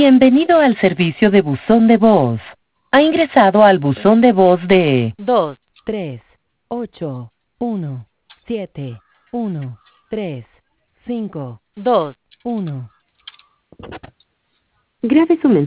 Bienvenido al servicio de buzón de voz. Ha ingresado al buzón de voz de 2-3-8-1-7-1-3-5-2-1. Grabe su mensaje.